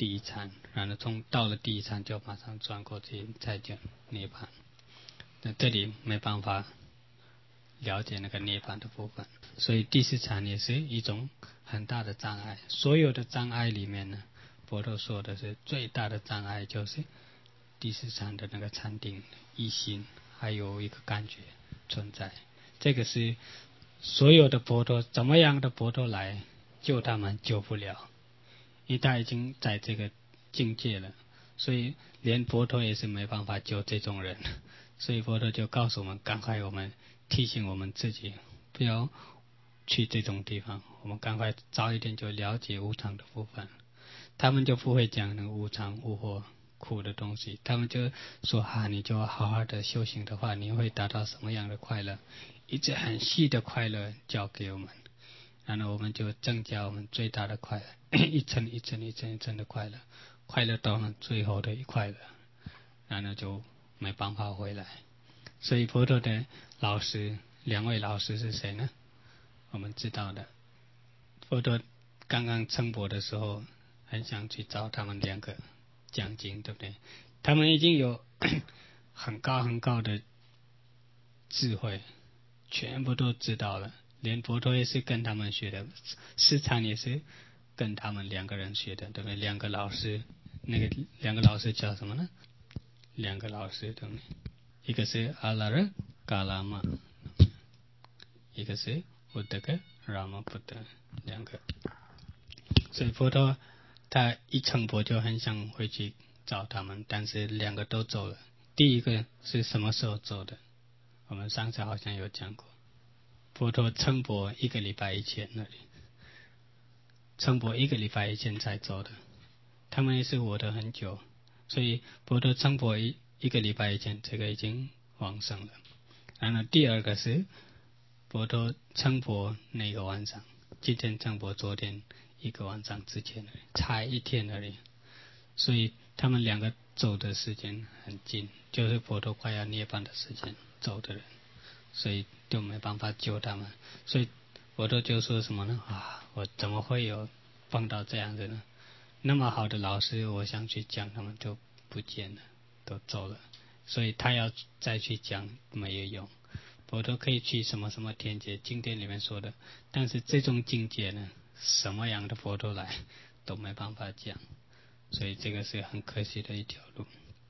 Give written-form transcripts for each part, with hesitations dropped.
第一禅，然后到了第一禅就马上转过去再讲涅槃。那这里没办法了解那个涅槃的部分，所以第四禅也是一种很大的障碍。所有的障碍里面呢，佛陀说的是最大的障碍就是第四禅的那个禅定一心，还有一个感觉存在。这个是所有的佛陀怎么样的佛陀来救他们救不了，因为他已经在这个境界了，所以连佛陀也是没办法救这种人。所以佛陀就告诉我们，赶快我们提醒我们自己不要去这种地方，我们赶快早一点就了解无常的部分。他们就不会讲那个无常无惑苦的东西，他们就说你就好好的修行的话，你会达到什么样的快乐，一直很细的快乐教给我们，然后我们就增加我们最大的快乐，一层一层一层一层的快乐，快乐到了最后的一快乐，然后就没办法回来。所以佛陀的老师，两位老师是谁呢？我们知道的，佛陀刚刚成佛的时候很想去找他们两个讲经，对不对？他们已经有很高很高的智慧，全部都知道了，连佛陀也是跟他们学的，师禅也是跟他们两个人学的，对不对？两个老师，那个两个老师叫什么呢？两个老师，对不对？一个是阿拉热嘎拉玛，一个是乌德格拉玛布德，两个。所以佛陀他一成佛就很想回去找他们，但是两个都走了。第一个是什么时候走的？我们上次好像有讲过，佛陀成佛1个礼拜以前那里，成佛1个礼拜以前才走的。他们也是活得很久，所以佛陀成佛一个礼拜以前，这个已经往生了。然后第二个是佛陀成佛那个晚上，今天成佛昨天1个晚上之前差1天而已，所以他们两个走的时间很近，就是佛陀快要涅槃的时间走的人，所以就没办法救他们。所以佛陀就说什么呢？我怎么会有碰到这样的呢？那么好的老师，我想去讲，他们就不见了，都走了。所以他要再去讲没有用。佛陀可以去什么什么天界，经典里面说的，但是这种境界呢，什么样的佛陀来都没办法讲，所以这个是很可惜的一条路。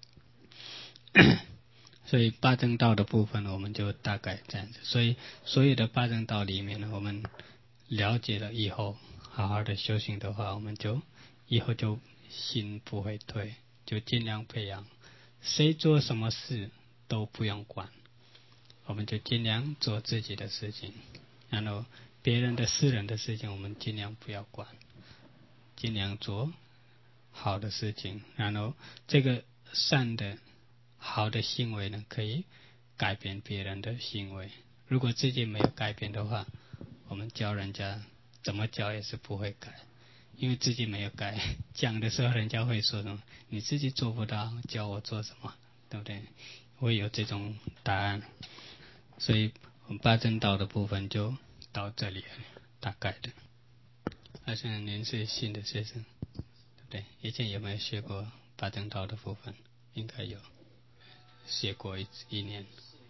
所以八正道的部分我们就大概这样子。所以所有的八正道里面呢，我们了解了以后，好好的修行的话，我们就以后就心不会退，就尽量培养，谁做什么事都不用管，我们就尽量做自己的事情，然后别人的私人的事情我们尽量不要管，尽量做好的事情，然后这个善的好的行为呢，可以改变别人的行为。如果自己没有改变的话，我们教人家怎么教也是不会改，因为自己没有改，讲的时候人家会说什么？你自己做不到，教我做什么？对不对？会有这种答案。所以我们八正道的部分就到这里了，大概的。现在您是新的学生，对不对？以前有没有学过八正道的部分？应该有，学过一年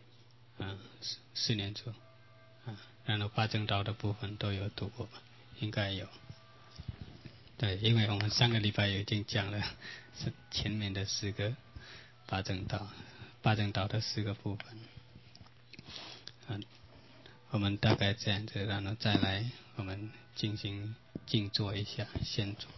，4年左右，然后八正道的部分都有读过吧？应该有。对，因为我们上个礼拜已经讲了是前面的4个八正道的4个部分。我们大概这样子，然后再来我们进行静坐一下，先坐。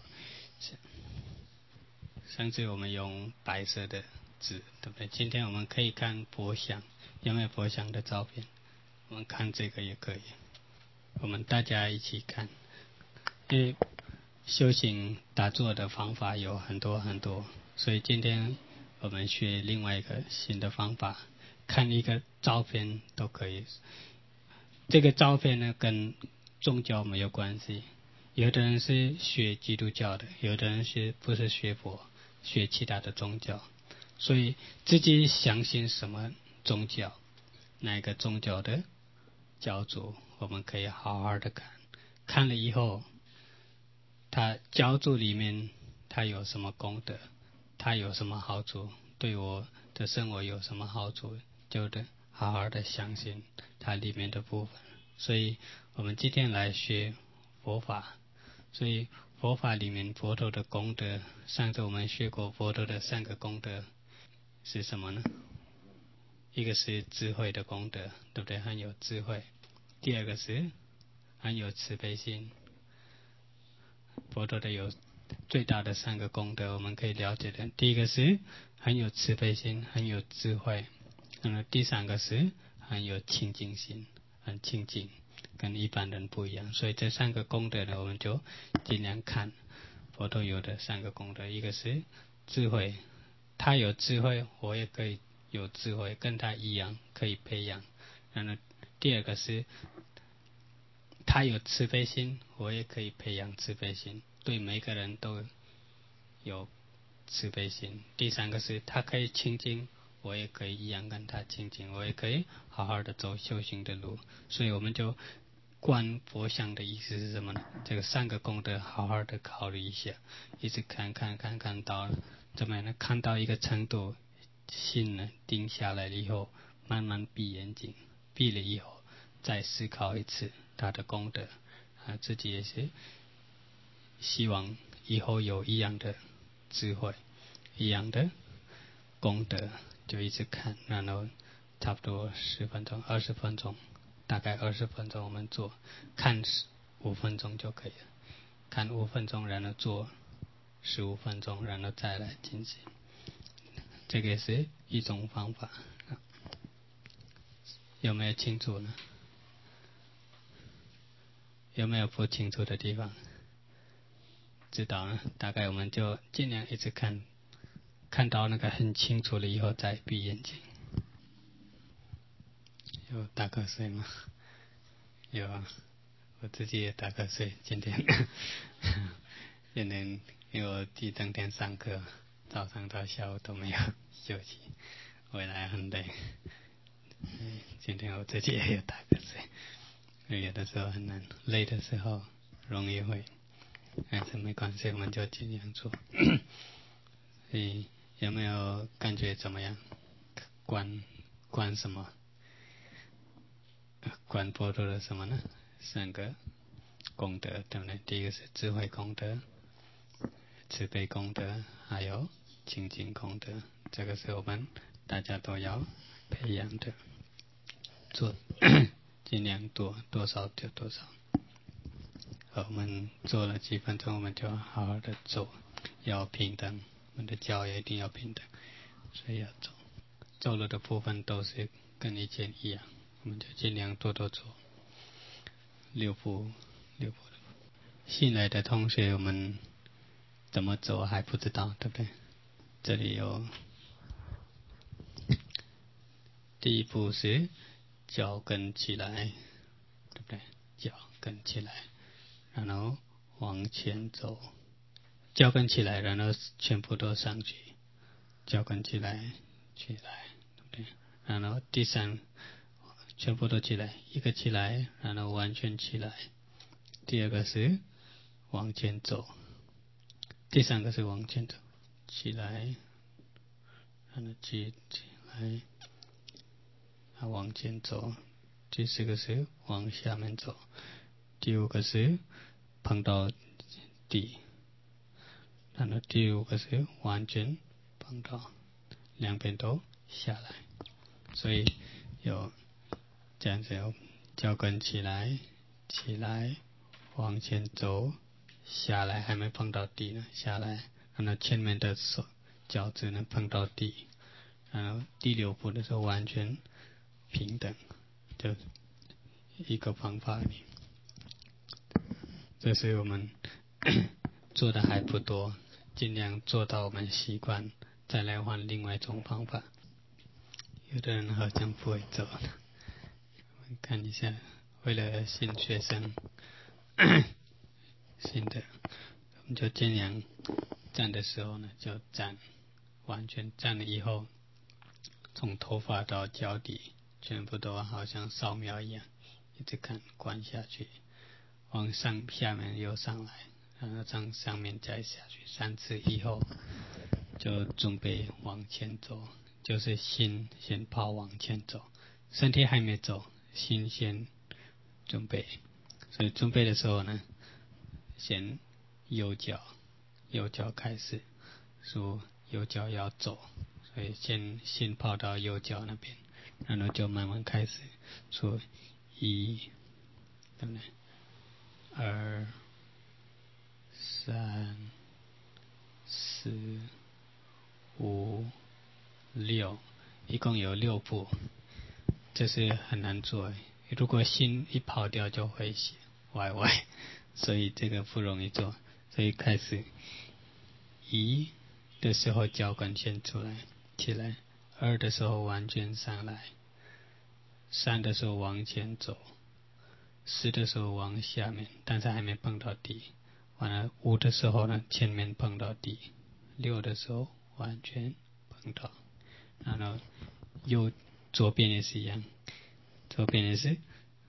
上次我们用白色的纸，对不对？今天我们可以看佛像，有没有佛像的照片？我们看这个也可以，我们大家一起看。因为修行打坐的方法有很多很多，所以今天我们学另外一个新的方法，看一个照片都可以。这个照片呢跟宗教没有关系，有的人是学基督教的，有的人不是学佛，学其他的宗教，所以自己相信什么宗教，哪一个宗教的教主，我们可以好好的看，看了以后他教主里面他有什么功德，他有什么好处，对我的生活有什么好处，就得好好的相信它里面的部分。所以我们今天来学佛法，所以佛法里面佛陀的功德，上次我们学过佛陀的3个功德是什么呢？一个是智慧的功德，对不对？很有智慧。第二个是很有慈悲心。佛陀的有最大的3个功德，我们可以了解的。第一个是很有慈悲心，很有智慧。第3个是很有清净心，很清净，跟一般人不一样。所以这3个功德呢，我们就尽量看佛陀有的3个功德。一个是智慧，他有智慧，我也可以有智慧，跟他一样可以培养。然后第二个是他有慈悲心，我也可以培养慈悲心，对每个人都有慈悲心。第3个是他可以清净，我也可以一样跟他清净，我也可以好好的走修行的路。所以我们就观佛像的意思是什么呢？这个3个功德好好的考虑一下，一直看到怎么样呢？看到一个程度，心呢定下来了以后，慢慢闭眼睛，闭了以后再思考一次他的功德，自己也是希望以后有一样的智慧，一样的功德，就一直看，然后差不多10分钟、20分钟，大概20分钟我们做，看5分钟就可以了，看5分钟，然后做15分钟，然后再来进行。这个也是一种方法，有没有清楚呢？有没有不清楚的地方？知道了，大概我们就尽量一直看到那个很清楚了以后再闭眼睛。有打瞌睡吗？有啊，我自己也打瞌睡。今天因为我第2天上课，早上到下午都没有休息，回来很累。今天我自己也有打瞌睡，有的时候很难，累的时候容易会，但是没关系，我们就尽量做。所以有没有感觉怎么样？观什么？观佛陀的什么呢？3个功德，对不对？第一个是智慧功德、慈悲功德，还有清净功德。这个是我们大家都要培养的，做尽量多少就多少。我们做了几分钟，我们就好好的走，要平等，我们的脚也一定要平等，所以要走了的部分都是跟以前一样，我们就尽量多做6步。新来的同学，我们怎么走还不知道，对不对？这里有第一步是脚跟起来，对不对？脚跟起来，然后往前走，脚跟起来，然后全部都上去，脚跟起来，对不对？然后第3，全部都起来，一个起来，然后完全起来。第2个是往前走，第3个是往前走，起来，然后起来，往前走。第4个是往下面走，第5个是碰到地，然后第5个是完全碰到2边都下来。所以有这样子，脚跟起来，往前走，下来，还没碰到地呢，下来，然后前面的脚趾能碰到地，然后第6步的时候完全平等，就一个方法里。这是我们做的还不多，尽量做到我们习惯，再来换另外一种方法。有的人好像不会走了，我们看一下，为了新学生新的，我们就尽量站的时候呢就站，完全站了以后，从头发到脚底全部都好像扫描一样，一直观下去，往上下面又上来， 然后从上面再下去3次以后，就准备往前走，就是心先跑往前走，身体还没走，心先准备。所以准备的时候呢，先右脚开始，说右脚要走，所以先跑到右脚那边，然后就慢慢开始说1，对不对？2、3、4、5、6，一共有6步，这是很难做。如果心一跑掉就会歪歪，所以这个不容易做。所以开始1的时候脚跟先起来，2的时候完全上来，3的时候往前走，4的时候往下面，但是还没碰到底。完了5的时候呢，前面碰到底，6的时候完全碰到，然后左边也是一样，左边也是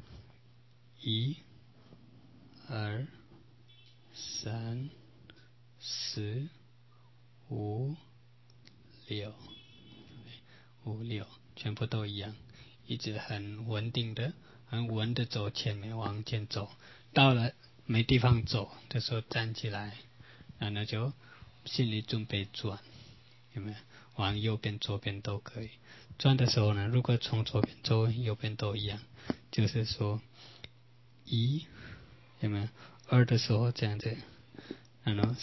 1、2、3、4、5、6，全部都一样，一直很稳定的、很稳的走前面往前走，到了没地方走的时候站起来，然后就心里准备转，有没有？往右边、左边都可以。转的时候呢，如果从左边走右边都一样，就是说1，有没有？2的时候这样子，然后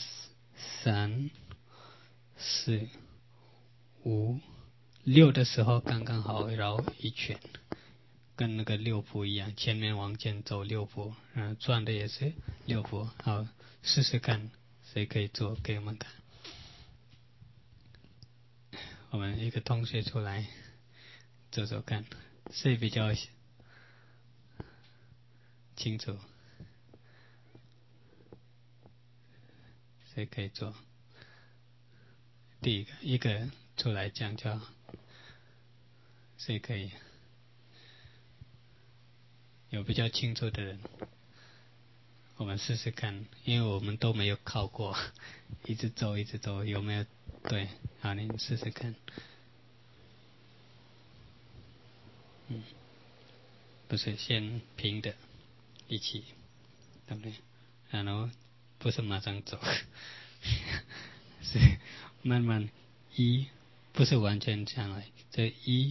3、4、5、6的时候刚刚好绕一圈，跟那个6步一样，前面往前走6步，然后转的也是6步。好，试试看，谁可以做给我们看？我们一个同学出来做做看，谁比较清楚？谁可以做？第一个出来讲就好，谁可以？有比较清楚的人，我们试试看，因为我们都没有考过，一直走，有没有对？好，你试试看。不是先平的一起，对不对？然后不是马上走，是慢慢不是完全这样来，这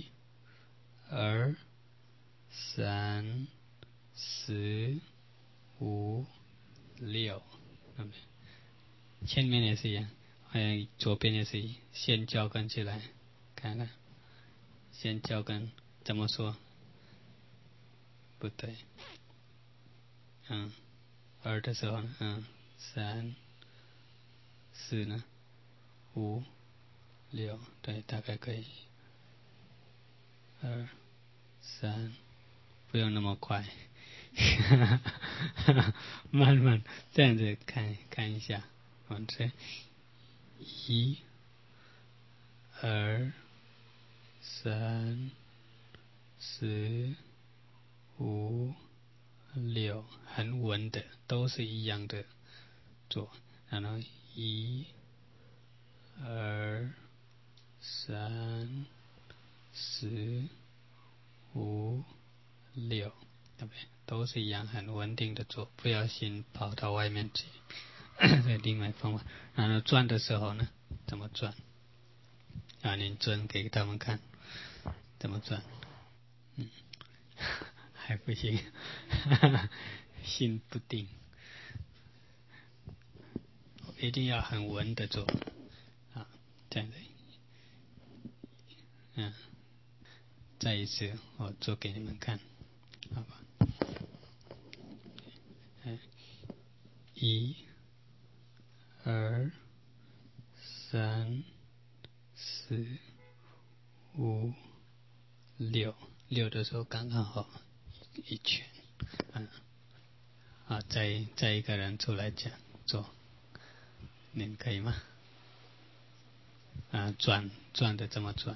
1、2、3、4、5、6，对不对？前面也是一样，左边也是一样，先脚跟起来，看看，先脚跟怎么说？不对，2的时候呢，3、4呢，5、6，对，大概可以。2、3，不用那么快，慢慢这样子看一下，这1、2、3、4、5、6，很稳的，都是一样的做，然后1、2、3、4、5、6，对不对？都是一样很稳定的做，不要心跑到外面去。这另外方法。然后转的时候呢，怎么转？你转给他们看，怎么转？还不行，心不定，一定要很稳的做啊，这样子。再一次我做给你们看，好吧？1、2、3、4、5、6的时候刚刚好一圈，再一个人出来讲做，你们可以吗？转的怎么转？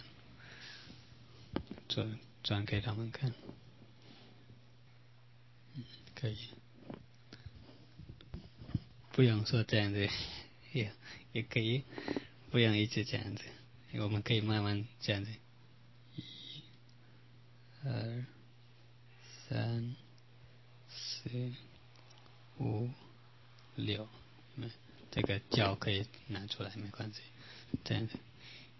转给他们看，可以。 不用说这样子，也可以，不用一直这样子，我们可以慢慢这样子，1、2、3、4、5、6，这个脚可以拿出来没关系，这样子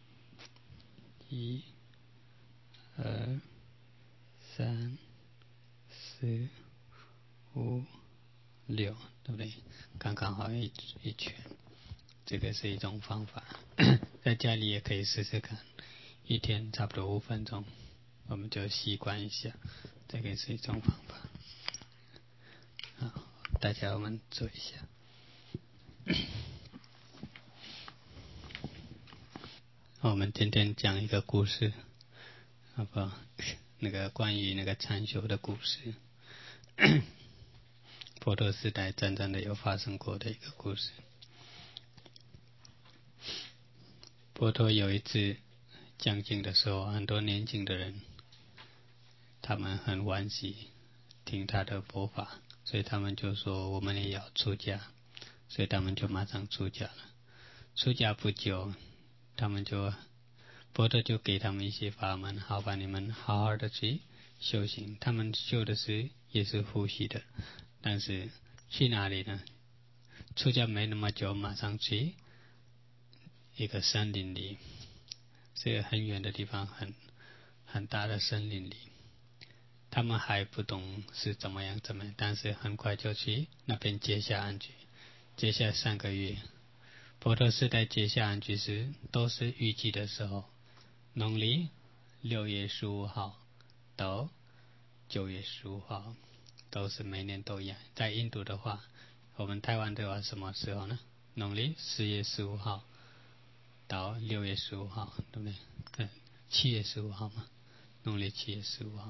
，1、2、3、4、5、6，对不对？刚刚好一圈，这个是一种方法，在家里也可以试试看，一天差不多5分钟，我们就习惯一下，这个是一种方法。好，大家我们做一下。我们今天讲一个故事，好不好？那个关于那个禅修的故事，佛陀时代真正的有发生过的一个故事。佛陀有一次讲经的时候，很多年轻的人，他们很欢喜听他的佛法，所以他们就说我们也要出家，所以他们就马上出家了。出家不久，佛陀就给他们一些法门，好吧，你们好好的去修行。他们修的也是呼吸的，但是去哪里呢？出家没那么久，马上去一个森林里，是一个很远的地方，很大的森林里。他们还不懂是怎么样，但是很快就去那边结下安居，结下3个月。佛陀时代结下安居时都是雨季的时候，农历6月15号到9月15号都是每年都一样。在印度的话，我们台湾的话什么时候呢？农历4月15号到6月15号，对不对？7月15号嘛，农历7月15号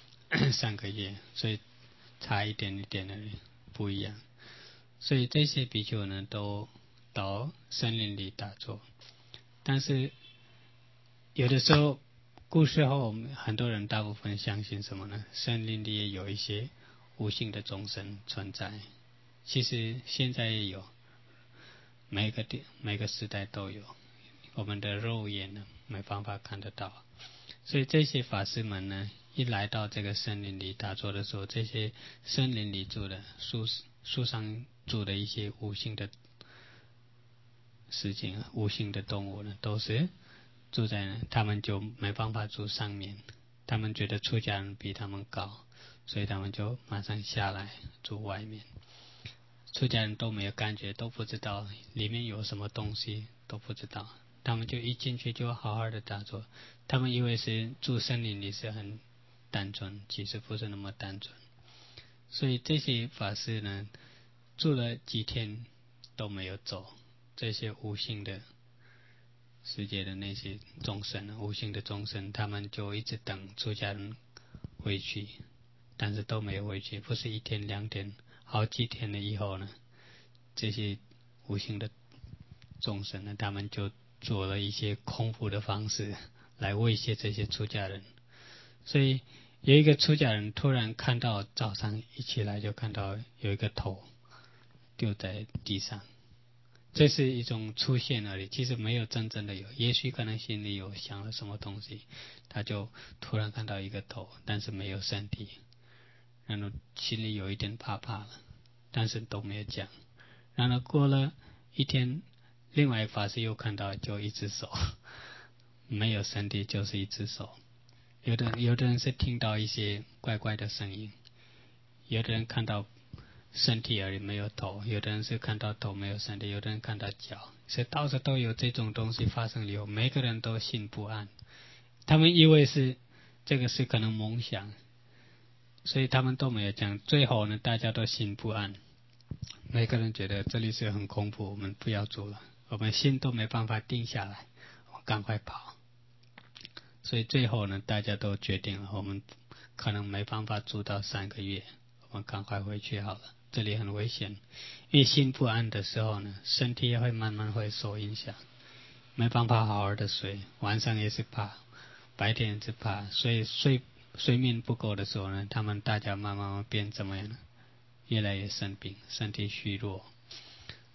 3个月，所以差一点的不一样。所以这些比丘呢都到森林里打坐，但是有的时候故事后很多人大部分相信什么呢？森林里也有一些无形的众生存在，其实现在也有，每个时代都有，我们的肉眼呢没办法看得到。所以这些法师们呢，一来到这个森林里打坐的时候，这些森林里住的树上住的一些无形的事情，无形的动物呢，都是住在他们就没办法住上面，他们觉得出家人比他们高，所以他们就马上下来住外面。出家人都没有感觉，都不知道里面有什么东西，都不知道，他们就一进去就好好的打坐，他们以为是住森林里是很单纯，其实不是那么单纯。所以这些法师呢，住了几天都没有走，这些无形的世界的那些众生，无形的众生，他们就一直等出家人回去，但是都没有回去，不是1天2天，好几天了以后呢，这些无形的众生呢，他们就做了一些空腹的方式来威胁这些出家人。所以有一个出家人突然看到，早上一起来就看到有一个头丢在地上，这是一种出现而已，其实没有真正的有，也许可能心里有想了什么东西，他就突然看到一个头，但是没有身体，然后心里有一点怕怕了，但是都没有讲。然后过了1天，另外一个法师又看到，就一只手，没有身体，就是一只手。有的人是听到一些怪怪的声音，有的人看到身体而已没有头，有的人是看到头没有身体，有的人看到脚，所以到处都有这种东西发生以后，每个人都心不安，他们以为是这个是可能梦想，所以他们都没有讲。最后呢，大家都心不安，每个人觉得这里是很恐怖，我们不要住了，我们心都没办法定下来，我们赶快跑。所以最后呢，大家都决定了，我们可能没办法住到3个月，我们赶快回去好了，这里很危险。因为心不安的时候呢，身体也会慢慢会受影响，没办法好好的睡，晚上也是怕，白天也是怕，所以睡眠不够的时候呢，大家慢慢变怎么样呢？越来越生病，身体虚弱。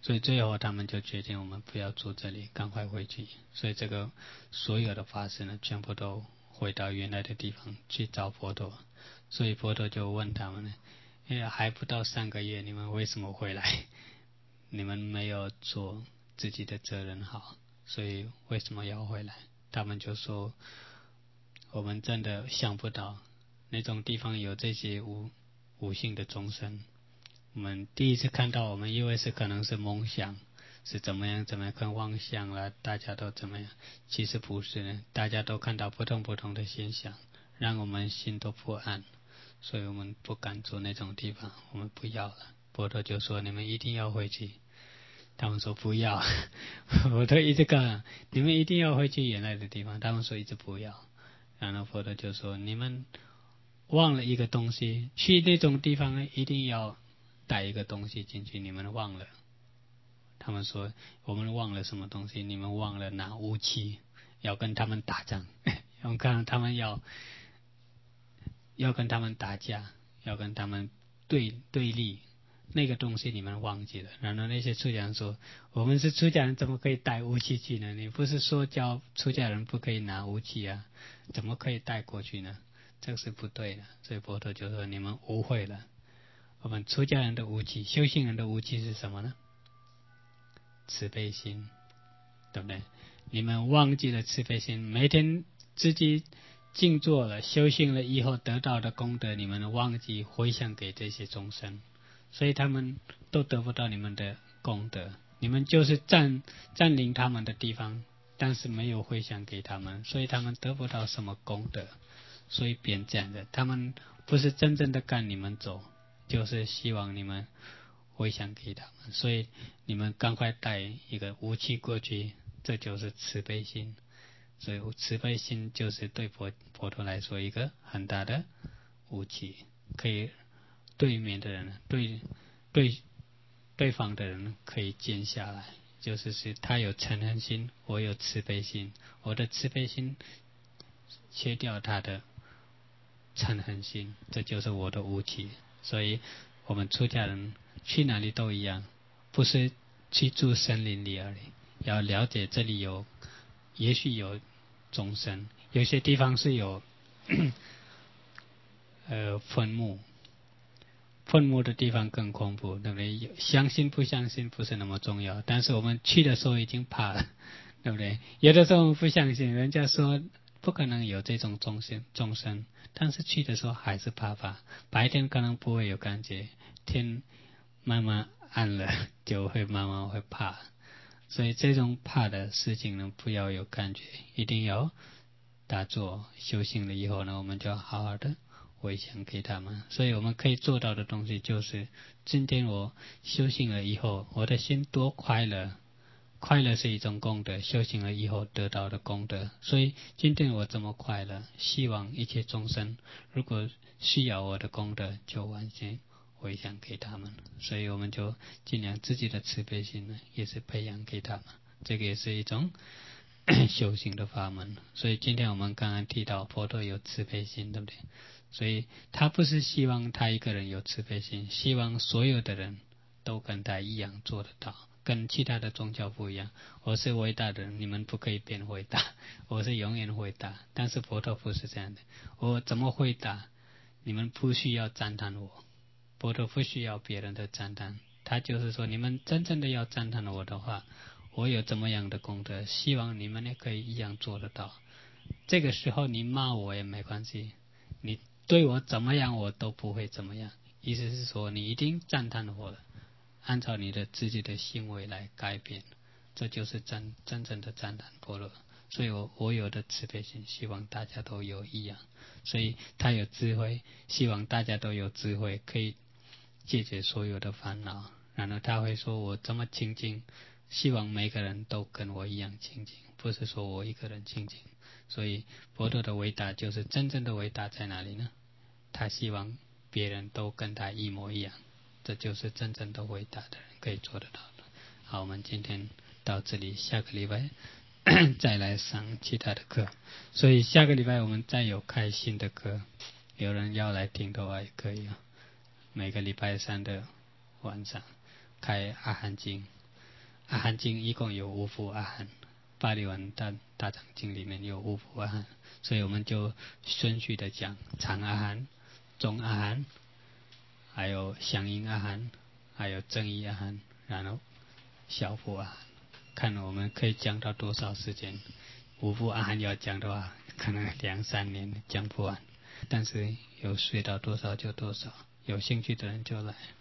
所以最后他们就决定我们不要住这里，赶快回去。所以这个所有的法师呢，全部都回到原来的地方去找佛陀。所以佛陀就问他们呢，还不到3个月，你们为什么回来？你们没有做自己的责任好，所以为什么要回来？他们就说，我们真的想不到那种地方有这些无性的众生。我们第一次看到，我们以为是可能是梦想，是怎么样跟妄想了，大家都怎么样，其实不是呢，大家都看到不同的现象，让我们心都不安，所以我们不敢住那种地方，我们不要了。佛陀就说，你们一定要回去。他们说不要，我都一直讲你们一定要回去原来的地方，他们说一直不要。然后佛陀就说，你们忘了一个东西，去那种地方一定要带一个东西进去，你们忘了。他们说，我们忘了什么东西？你们忘了拿武器，要跟他们打仗，要看他们要跟他们打架，要跟他们对立，那个东西你们忘记了。然后那些出家人说，我们是出家人，怎么可以带武器去呢？你不是说教出家人不可以拿武器啊？怎么可以带过去呢？这个是不对的。所以佛陀就说，你们误会了。我们出家人的武器，修行人的武器是什么呢？慈悲心，对不对？你们忘记了慈悲心，每天自己静坐了，修行了以后得到的功德，你们忘记回向给这些众生，所以他们都得不到你们的功德。你们就是占领他们的地方，但是没有回向给他们，所以他们得不到什么功德。所以变这样的，他们不是真正的赶你们走，就是希望你们回向给他们。所以你们赶快带一个武器过去，这就是慈悲心。所以慈悲心就是对佛陀来说一个很大的武器，可以对面的人对方的人可以静下来，就是他有嗔恨心，我有慈悲心，我的慈悲心切掉他的嗔恨心，这就是我的武器。所以我们出家人去哪里都一样，不是去住森林里而已，要了解这里也许有众生，有些地方是有坟墓的地方更恐怖，对不对？相信不相信不是那么重要，但是我们去的时候已经怕了，对不对？有的时候我们不相信，人家说不可能有这种众生，但是去的时候还是怕。白天可能不会有感觉，天慢慢暗了就会慢慢会怕。所以这种怕的事情呢，不要有感觉，一定要打坐修行了以后呢，我们就好好的回向给他们。所以我们可以做到的东西就是，今天我修行了以后，我的心多快乐，快乐是一种功德，修行了以后得到的功德。所以今天我这么快乐，希望一切众生如果需要我的功德，就完全回向给他们。所以我们就尽量自己的慈悲心呢，也是培养给他们，这个也是一种修行的法门。所以今天我们刚刚提到佛陀有慈悲心，对不对？所以他不是希望他一个人有慈悲心，希望所有的人都跟他一样做得到，跟其他的宗教不一样。我是伟大的人，你们不可以变伟大，我是永远伟大。但是佛陀不是这样的，我怎么伟大，你们不需要赞叹我。佛陀不需要别人的赞叹，他就是说，你们真正的要赞叹我的话，我有怎么样的功德，希望你们也可以一样做得到。这个时候你骂我也没关系，你对我怎么样我都不会怎么样。意思是说，你一定赞叹我了，按照你的自己的行为来改变，这就是真正的赞叹佛陀。所以我有的慈悲心，希望大家都有一样。所以他有智慧，希望大家都有智慧，可以解决所有的烦恼。然后他会说，我这么清净，希望每个人都跟我一样清净，不是说我一个人清净。所以佛陀的伟大，就是真正的伟大在哪里呢？他希望别人都跟他一模一样，这就是真正的伟大的人可以做得到的。好，我们今天到这里，下个礼拜再来上其他的课。所以下个礼拜我们再有开新的课，有人要来听的话也可以。每个礼拜三的晚上开阿含经， 阿含经一共有5副阿含，巴利文大藏经里面有5副阿含，所以我们就顺序的讲长阿含、中阿含，还有响应阿含，还有正义阿含，然后小副阿含，看我们可以讲到多少时间。5副阿含要讲的话，可能2-3年讲不完，但是有学到多少就多少，有兴趣的人就来。